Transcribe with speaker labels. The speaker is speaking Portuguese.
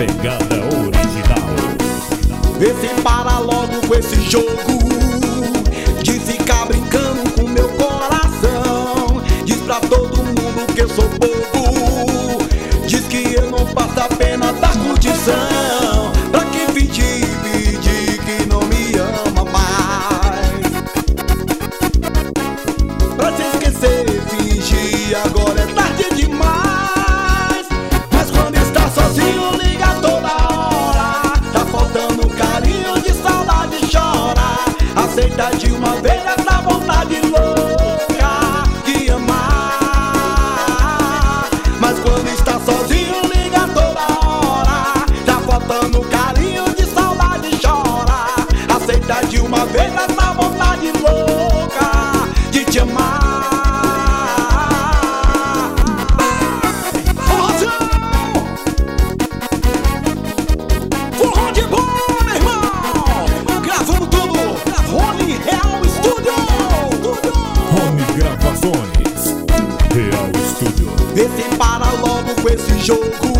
Speaker 1: pegada original.
Speaker 2: Vê se para logo com esse jogo de ficar brincando com meu coração. Diz pra todo mundo que eu sou bobo, diz que eu não passo a pena da curtição. Pra que fingir que não me ama mais? Pra se esquecer, fingir, agora é tarde demais. Mas quando está sozinho, liga toda hora. Tá faltando carinho, de saudade chora. Aceita de uma vez essa vontade louca de amar. Mas quando está sozinho, liga toda hora. Tá faltando carinho, de saudade chora. Aceita de uma vez essa vontade louca de te amar. Forró de bom, meu irmão! Gravando tudo! Rony Real Studio!
Speaker 1: Home Gravações Real Studio.
Speaker 2: Vê se para logo com esse jogo